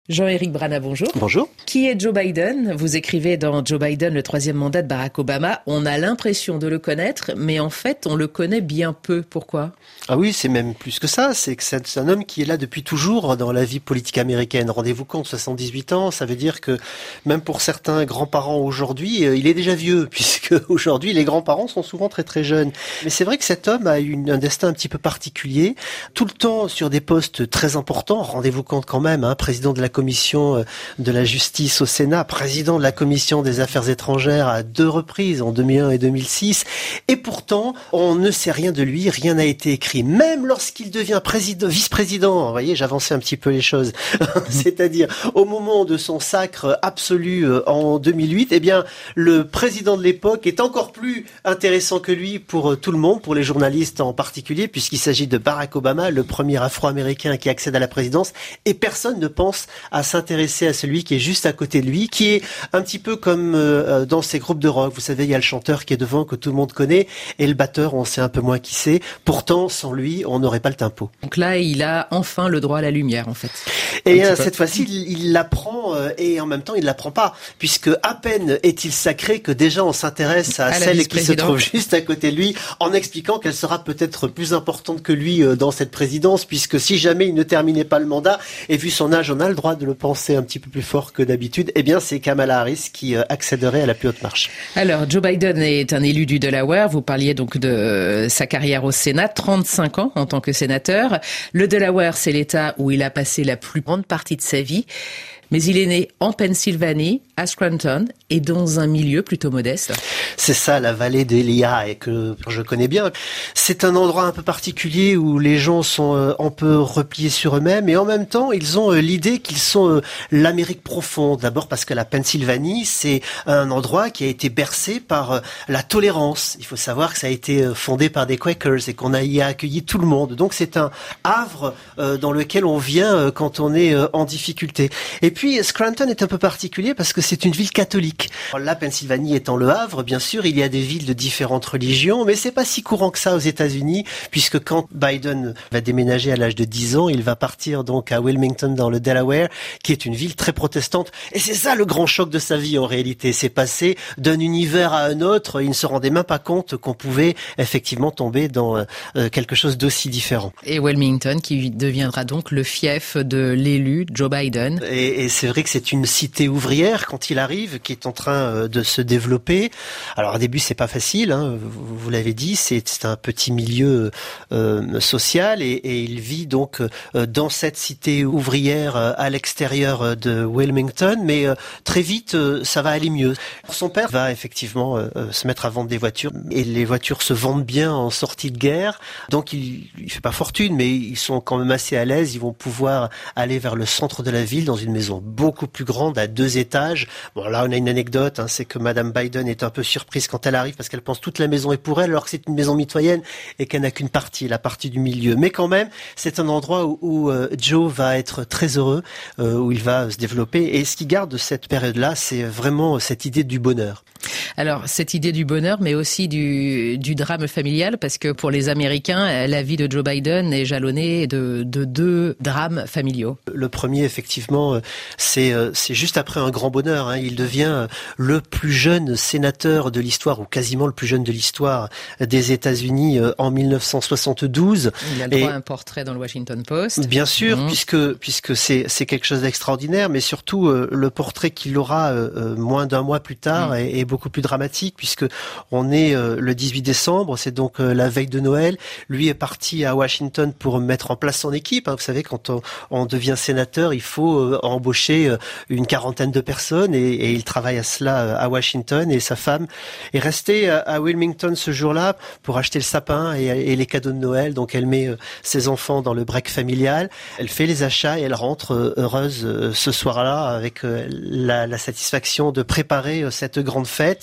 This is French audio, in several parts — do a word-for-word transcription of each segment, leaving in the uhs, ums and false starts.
Jean-Éric Brana, bonjour. Bonjour. Qui est Joe Biden ? Vous écrivez dans Joe Biden, le troisième mandat de Barack Obama. On a l'impression de le connaître, mais en fait, on le connaît bien peu. Pourquoi ? Ah oui, c'est même plus que ça. C'est que c'est un homme qui est là depuis toujours dans la vie politique américaine. Rendez-vous compte, soixante-dix-huit ans, ça veut dire que même pour certains grands-parents aujourd'hui, il est déjà vieux, puisque aujourd'hui, les grands-parents sont souvent très très jeunes. Mais c'est vrai que cet homme a une, un destin un petit peu particulier. Tout le temps sur des postes très importants. Rendez-vous compte quand même, hein, président de la commission de la justice au Sénat, président de la commission des affaires étrangères à deux reprises, en deux mille un et deux mille six. Et pourtant, on ne sait rien de lui, rien n'a été écrit. Même lorsqu'il devient président, vice-président, vous voyez, j'avançais un petit peu les choses. C'est-à-dire, au moment de son sacre absolu en deux mille huit, eh bien, le président de l'époque est encore plus intéressant que lui pour tout le monde, pour les journalistes en particulier, puisqu'il s'agit de Barack Obama, le premier Afro-Américain qui accède à la présidence, et personne ne pense à s'intéresser à celui qui est juste à côté de lui, qui est un petit peu comme euh, dans ces groupes de rock. Vous savez, il y a le chanteur qui est devant, que tout le monde connaît, et le batteur, on sait un peu moins qui c'est. Pourtant, sans lui, on n'aurait pas le tempo. Donc là, il a enfin le droit à la lumière, en fait. Et euh, cette fois-ci, il, il l'apprend, euh, et en même temps, il l'apprend pas, puisque à peine est-il sacré que déjà on s'intéresse à, à celle qui se trouve juste à côté de lui, en expliquant qu'elle sera peut-être plus importante que lui euh, dans cette présidence, puisque si jamais il ne terminait pas le mandat, et vu son âge, on a le droit de le penser un petit peu plus fort que d'habitude, eh bien c'est Kamala Harris qui euh, accéderait à la plus haute marche. Alors, Joe Biden est un élu du Delaware. Vous parliez donc de euh, sa carrière au Sénat, trente-cinq ans en tant que sénateur. Le Delaware, c'est l'État où il a passé la plus grande partie de sa vie. Mais il est né en Pennsylvanie, à Scranton, et dans un milieu plutôt modeste. C'est ça, la vallée des Lehigh, que je connais bien. C'est un endroit un peu particulier où les gens sont euh, un peu repliés sur eux-mêmes, et en même temps, ils ont euh, l'idée qu'ils sont euh, l'Amérique profonde. D'abord parce que la Pennsylvanie, c'est un endroit qui a été bercé par euh, la tolérance. Il faut savoir que ça a été euh, fondé par des Quakers et qu'on a y a accueilli tout le monde. Donc c'est un havre euh, dans lequel on vient euh, quand on est euh, en difficulté. Et puis, Puis Scranton est un peu particulier parce que c'est une ville catholique. La Pennsylvanie étant le Havre, bien sûr, il y a des villes de différentes religions, mais c'est pas si courant que ça aux États-Unis, puisque quand Biden va déménager à l'âge de dix ans, il va partir donc à Wilmington dans le Delaware, qui est une ville très protestante. Et c'est ça le grand choc de sa vie en réalité. C'est passé d'un univers à un autre. Il ne se rendait même pas compte qu'on pouvait effectivement tomber dans euh, quelque chose d'aussi différent. Et Wilmington qui deviendra donc le fief de l'élu Joe Biden. Et, et c'est vrai que c'est une cité ouvrière quand il arrive, qui est en train de se développer. Alors au début c'est pas facile, hein, vous, vous l'avez dit, c'est, c'est un petit milieu euh, social et, et il vit donc euh, dans cette cité ouvrière euh, à l'extérieur de Wilmington, mais euh, très vite euh, ça va aller mieux. Son père va effectivement euh, se mettre à vendre des voitures et les voitures se vendent bien en sortie de guerre, donc il, il fait pas fortune, mais ils sont quand même assez à l'aise, ils vont pouvoir aller vers le centre de la ville dans une maison beaucoup plus grande à deux étages. Bon là on a une anecdote, hein, c'est que Madame Biden est un peu surprise quand elle arrive parce qu'elle pense toute la maison est pour elle alors que c'est une maison mitoyenne et qu'elle n'a qu'une partie, la partie du milieu. Mais quand même c'est un endroit où, où euh, Joe va être très heureux, euh, où il va se développer et ce qu'il garde de cette période-là c'est vraiment cette idée du bonheur. Alors cette idée du bonheur mais aussi du, du drame familial parce que pour les Américains la vie de Joe Biden est jalonnée de, de deux drames familiaux. Le premier effectivement c'est, c'est juste après un grand bonheur, hein. Il devient le plus jeune sénateur de l'histoire ou quasiment le plus jeune de l'histoire des États-Unis en dix-neuf cent soixante-douze. Il a le droit à un portrait dans le Washington Post. Bien sûr, mmh. puisque puisque c'est c'est quelque chose d'extraordinaire, mais surtout euh, le portrait qu'il aura euh, moins d'un mois plus tard mmh. est, est beaucoup plus dramatique puisque on est euh, le dix-huit décembre, c'est donc euh, la veille de Noël. Lui est parti à Washington pour mettre en place son équipe. Hein. Vous savez, quand on, on devient sénateur, il faut euh, embaucher euh, une quarantaine de personnes et, et il travaille à cela à Washington et sa femme est restée à Wilmington ce jour-là pour acheter le sapin et, et les cadeaux de Noël. Donc elle met ses enfants dans le break familial, elle fait les achats et elle rentre heureuse ce soir-là avec la, la satisfaction de préparer cette grande fête. Et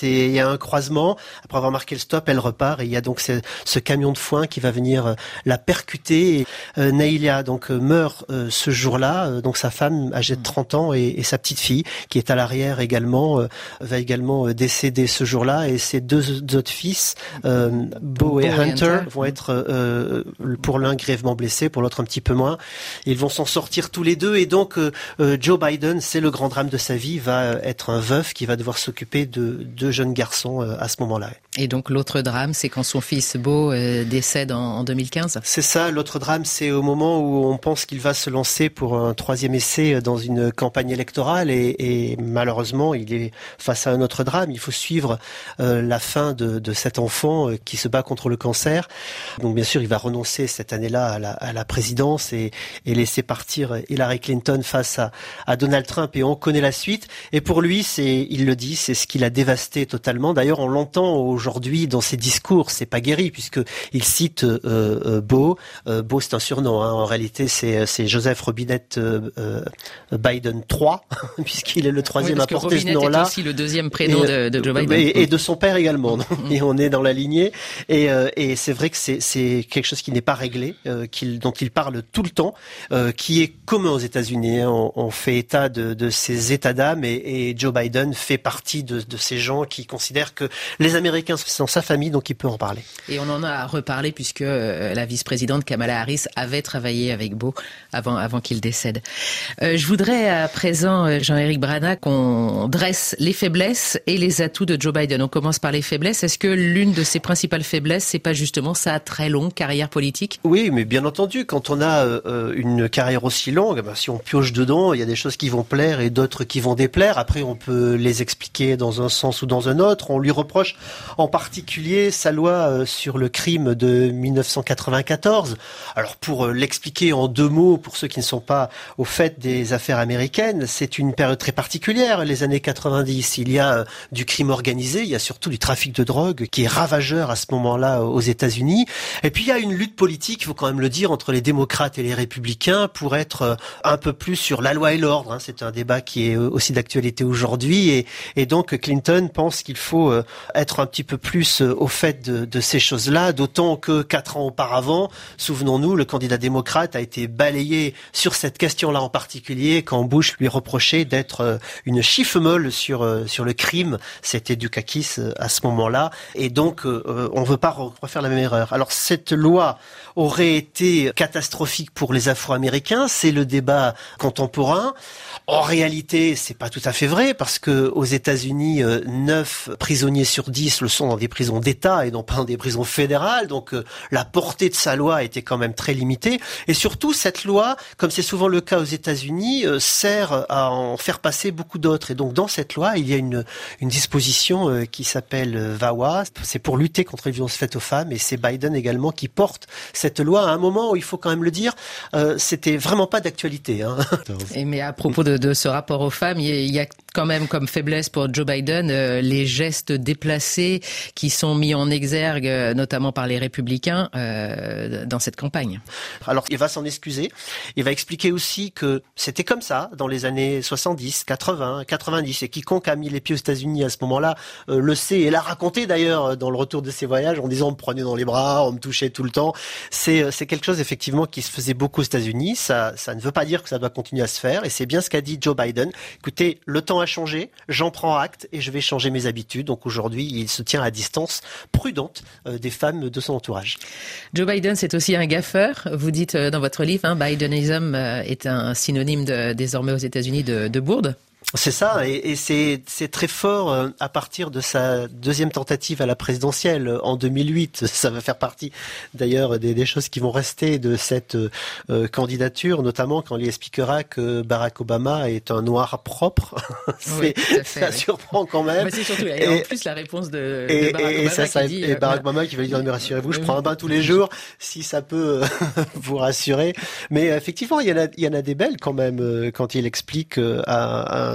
et il y a un croisement. Après avoir marqué le stop, elle repart et il y a donc ce, ce camion de foin qui va venir la percuter. Et, euh, Neilia donc euh, meurt euh, ce jour-là. Euh, donc sa femme âgée de trente ans et, et sa petite fille qui est à l'arrière également euh, va également euh, décéder ce jour-là. Et ses deux, deux autres fils, euh, Beau et Hunter, vont être euh, pour l'un grièvement blessés, pour l'autre un petit peu moins. Ils vont s'en sortir tous les deux et donc euh, euh, Joe Biden, c'est le grand drame de sa vie, va être un veuf qui va devoir s'occuper de deux jeunes garçons euh, à ce moment-là. Et donc l'autre drame, c'est quand son fils Beau euh, décède en, en deux mille quinze. C'est ça, l'autre drame, c'est au moment où on pense qu'il va se lancer pour un troisième essai dans une campagne électorale et, et malheureusement, il est face à un autre drame. Il faut suivre euh, la fin de, de cet enfant euh, qui se bat contre le cancer. Donc bien sûr, il va renoncer cette année-là à la, à la présidence et, et laisser partir Hillary Clinton face à, à Donald Trump et on connaît la suite. Et pour lui, c'est, il le dit, c'est ce qu'il a dévasté totalement. D'ailleurs, on l'entend aujourd'hui dans ses discours, c'est pas guéri puisque il cite euh, euh, Beau. Euh, Beau, c'est un surnom. Hein. En réalité, c'est, c'est Joseph Robinette euh, euh, Biden trois, puisqu'il est le troisième oui, à porter Robinette ce nom-là. Est aussi le deuxième prénom et, de, de Joe Biden. Et, et de son père également. Donc, et on est dans la lignée. Et, euh, et c'est vrai que c'est, c'est quelque chose qui n'est pas réglé, euh, qu'il, dont il parle tout le temps, euh, qui est commun aux États-Unis. Hein. On, on fait état de, de ces états d'âme et, et Joe Biden fait partie de, de ces gens qui considèrent que les Américains sont sa famille, donc il peut en parler. Et on en a reparlé puisque euh, la vice-présidente Kamala Harris avait travaillé avec Beau avant, avant qu'il décède. Euh, je voudrais à présent, Jean-Éric Brana, qu'on dresse les faiblesses et les atouts de Joe Biden. On commence par les faiblesses. Est-ce que l'une de ses principales faiblesses, c'est pas justement sa très longue carrière politique ? Oui, mais bien entendu, quand on a euh, une carrière aussi longue, ben, si on pioche dedans, il y a des choses qui vont plaire et d'autres qui vont déplaire. Après, on peut les expliquer dans un sens ou dans un autre. On lui reproche en particulier sa loi euh, sur le crime de dix-neuf cent quatre-vingt-quatorze. Alors, pour euh, l'expliquer en deux mots, pour ceux qui ne sont pas au fait des affaires américaines, c'est une période très particulière, les années quatre-vingt-dix. Il y a euh, du crime organisé, il y a surtout du trafic de drogue qui est ravageur à ce moment-là aux États-Unis. Et puis il y a une lutte politique, il faut quand même le dire, entre les démocrates et les républicains pour être euh, un peu plus sur la loi et l'ordre. Hein. C'est un débat qui est aussi d'actualité aujourd'hui. Et, et donc Clinton pense qu'il faut euh, être un petit peu plus euh, au fait de, de ces choses-là, d'autant que quatre ans auparavant, souvenons-nous, le candidat démocrate a été balayé sur cette question-là en particulier quand Bush lui reprochait d'être euh, une chiffe-molle sur euh, sur le crime. C'était Dukakis euh, à ce moment-là. Et donc, euh, on ne veut pas refaire la même erreur. Alors, cette loi aurait été catastrophique pour les Afro-Américains. C'est le débat contemporain. En réalité, c'est pas tout à fait vrai parce que aux États-Unis, euh, neuf prisonniers sur dix le sont dans des prisons d'État et non pas dans des prisons fédérales. Donc, euh, la portée de sa loi était quand même très limitée. Et surtout, cette loi, comme c'est souvent le cas aux États-Unis, euh, sert à en faire passer beaucoup d'autres. Et donc, dans cette loi, il y a une, une disposition euh, qui s'appelle euh, V A W A. C'est pour lutter contre les violences faites aux femmes. Et c'est Biden également qui porte cette loi à un moment où, il faut quand même le dire, euh, c'était vraiment pas d'actualité. Hein. Et mais à propos de, de ce rapport aux femmes, il y a quand même comme faiblesse pour Joe Biden euh, les gestes déplacés qui sont mis en exergue, euh, notamment par les républicains, euh, dans cette campagne. Alors, il va s'en excuser. Il va expliquer aussi que c'était comme ça dans les années soixante-dix, quatre-vingts, quatre-vingt-dix. Et quiconque a mis les pieds aux États-Unis à ce moment-là euh, le sait et l'a raconté d'ailleurs dans le retour de ses voyages en disant on me prenait dans les bras, on me touchait tout le temps. C'est, c'est quelque chose effectivement qui se faisait beaucoup aux États-Unis. Ça, ça ne veut pas dire que ça doit continuer à se faire. Et c'est bien ce qu'a dit Joe Biden. Écoutez, le temps a changé, j'en prends acte et je vais changer mes habitudes. Donc aujourd'hui, il se tient à distance prudente euh, des femmes de son entourage. Joe Biden, c'est aussi un gaffeur. Vous dites euh, dans votre livre, hein, Bidenism euh, est un synonyme de, désormais aux États-Unis de, de bourde. C'est ça, et, et c'est, c'est très fort euh, à partir de sa deuxième tentative à la présidentielle en deux mille huit. Ça va faire partie d'ailleurs des, des choses qui vont rester de cette euh, candidature, notamment quand il expliquera que Barack Obama est un noir propre. c'est, oui, tout à fait, ça oui. surprend quand même. Mais c'est surtout, et, et en plus la réponse de, et, de Barack et, Obama ça, ça, qui dit... Et euh, Barack voilà. Obama qui va lui dire, mais rassurez-vous, je prends un bain tous les jours, si ça peut vous rassurer. Mais effectivement, il y en a, il y en a des belles quand même, quand il explique à, à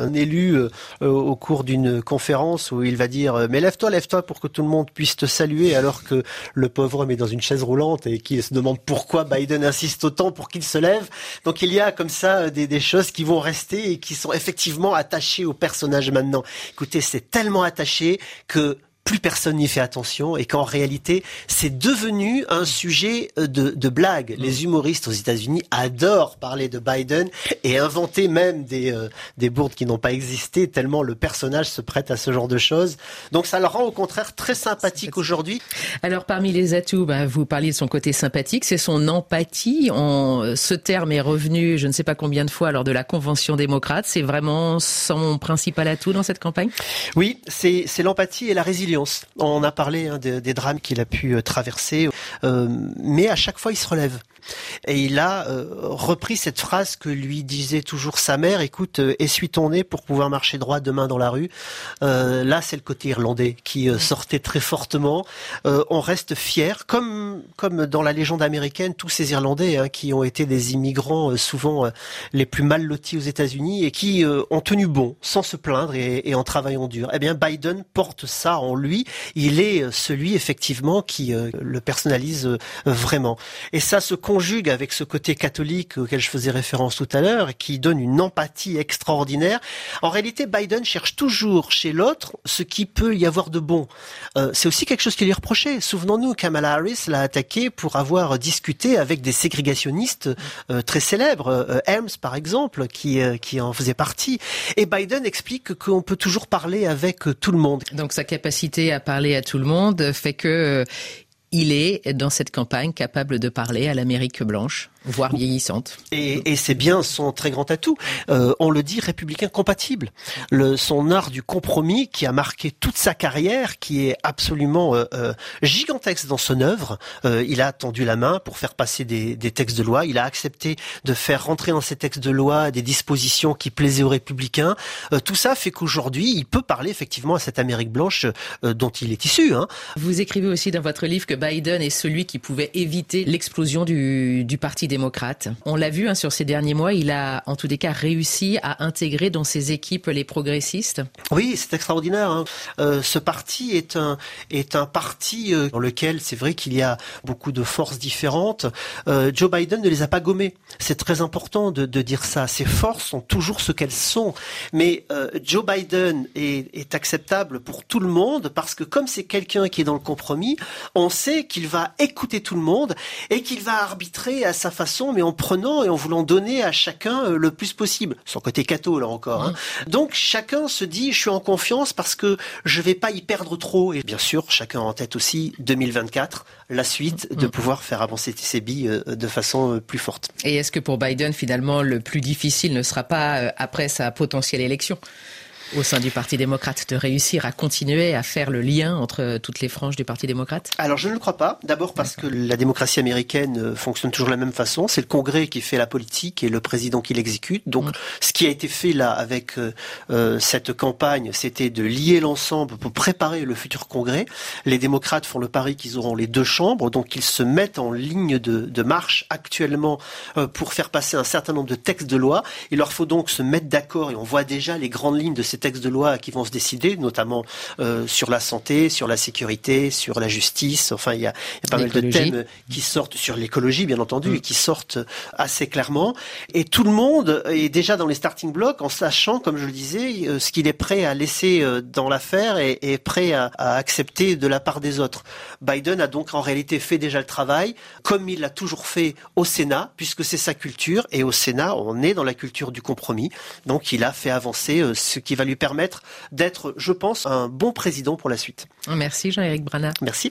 un élu euh, au cours d'une conférence où il va dire « mais lève-toi, lève-toi pour que tout le monde puisse te saluer » alors que le pauvre homme est dans une chaise roulante et qu'il se demande pourquoi Biden insiste autant pour qu'il se lève. Donc il y a comme ça des, des choses qui vont rester et qui sont effectivement attachées au personnage maintenant. Écoutez, c'est tellement attaché que plus personne n'y fait attention et qu'en réalité, c'est devenu un sujet de, de blague. Les humoristes aux États-Unis adorent parler de Biden et inventer même des, euh, des bourdes qui n'ont pas existé tellement le personnage se prête à ce genre de choses. Donc ça le rend au contraire très sympathique aujourd'hui. Alors parmi les atouts, bah, vous parliez de son côté sympathique, c'est son empathie. En, ce terme est revenu je ne sais pas combien de fois lors de la Convention démocrate. C'est vraiment son principal atout dans cette campagne ? Oui, c'est, c'est l'empathie et la résilience. On a parlé hein, des, des drames qu'il a pu euh, traverser, euh, mais à chaque fois il se relève. Et il a euh, repris cette phrase que lui disait toujours sa mère, écoute, euh, essuie ton nez pour pouvoir marcher droit demain dans la rue. Euh, là, c'est le côté irlandais qui euh, sortait très fortement. Euh, on reste fier, comme comme dans la légende américaine, tous ces Irlandais hein, qui ont été des immigrants euh, souvent euh, les plus mal lotis aux États-Unis et qui euh, ont tenu bon, sans se plaindre et, et en travaillant dur. Eh bien, Biden porte ça en lui. Il est celui, effectivement, qui euh, le personnalise euh, vraiment. Et ça se conjugue avec ce côté catholique auquel je faisais référence tout à l'heure et qui donne une empathie extraordinaire. En réalité, Biden cherche toujours chez l'autre ce qui peut y avoir de bon. Euh, c'est aussi quelque chose qui lui est reproché. Souvenons-nous, Kamala Harris l'a attaqué pour avoir discuté avec des ségrégationnistes euh, très célèbres, euh, Helms par exemple, qui, euh, qui en faisait partie. Et Biden explique qu'on peut toujours parler avec tout le monde. Donc sa capacité à parler à tout le monde fait que euh, il est, dans cette campagne, capable de parler à l'Amérique blanche, voire vieillissante. Et, et c'est bien son très grand atout. Euh, on le dit, républicain compatible. Le, son art du compromis qui a marqué toute sa carrière, qui est absolument euh, euh, gigantesque dans son œuvre. Euh, il a tendu la main pour faire passer des, des textes de loi. Il a accepté de faire rentrer dans ces textes de loi des dispositions qui plaisaient aux républicains. Euh, tout ça fait qu'aujourd'hui, il peut parler effectivement à cette Amérique blanche euh, dont il est issu. Hein. Vous écrivez aussi dans votre livre que Biden est celui qui pouvait éviter l'explosion du, du Parti démocrate. On l'a vu hein, sur ces derniers mois, il a en tous les cas réussi à intégrer dans ses équipes les progressistes. Oui, c'est extraordinaire. Hein. Euh, ce parti est un est un parti euh, dans lequel c'est vrai qu'il y a beaucoup de forces différentes. Euh, Joe Biden ne les a pas gommées. C'est très important de, de dire ça. Ces forces sont toujours ce qu'elles sont. Mais euh, Joe Biden est, est acceptable pour tout le monde parce que comme c'est quelqu'un qui est dans le compromis, on sait qu'il va écouter tout le monde et qu'il va arbitrer à sa façon, mais en prenant et en voulant donner à chacun le plus possible. Son côté catho, là encore. Hein. Donc, chacun se dit, je suis en confiance parce que je vais pas y perdre trop. Et bien sûr, chacun a en tête aussi deux mille vingt-quatre, la suite, de pouvoir faire avancer ses billes de façon plus forte. Et est-ce que pour Biden, finalement, le plus difficile ne sera pas, après sa potentielle élection au sein du Parti démocrate, de réussir à continuer à faire le lien entre toutes les franges du Parti démocrate ? Alors je ne le crois pas. D'abord parce que la démocratie américaine fonctionne toujours de la même façon. C'est le Congrès qui fait la politique et le président qui l'exécute. Donc mmh. ce qui a été fait là avec euh, cette campagne, c'était de lier l'ensemble pour préparer le futur Congrès. Les démocrates font le pari qu'ils auront les deux chambres, donc ils se mettent en ligne de, de marche actuellement euh, pour faire passer un certain nombre de textes de loi. Il leur faut donc se mettre d'accord et on voit déjà les grandes lignes de ces textes de loi qui vont se décider, notamment euh, sur la santé, sur la sécurité, sur la justice. Enfin, il y a, il y a pas mal de thèmes qui sortent sur l'écologie, bien entendu, mmh. et qui sortent assez clairement. Et tout le monde est déjà dans les starting blocks en sachant, comme je le disais, euh, ce qu'il est prêt à laisser euh, dans l'affaire et, et prêt à, à accepter de la part des autres. Biden a donc en réalité fait déjà le travail, comme il l'a toujours fait au Sénat, puisque c'est sa culture. Et au Sénat, on est dans la culture du compromis. Donc, il a fait avancer euh, ce qui va lui permettre d'être, je pense, un bon président pour la suite. Merci Jean-Éric Brana. Merci.